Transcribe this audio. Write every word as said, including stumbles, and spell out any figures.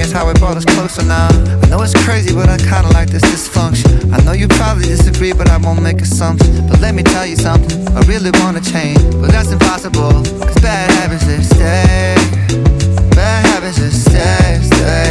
is how it brought us closer now. I know it's crazy, but I kinda like this dysfunction. I know you probably disagree, but I won't make assumptions. But let me tell you something, I really wanna change, but that's impossible, cause bad habits, they stay. Bad habits, they stay, stay.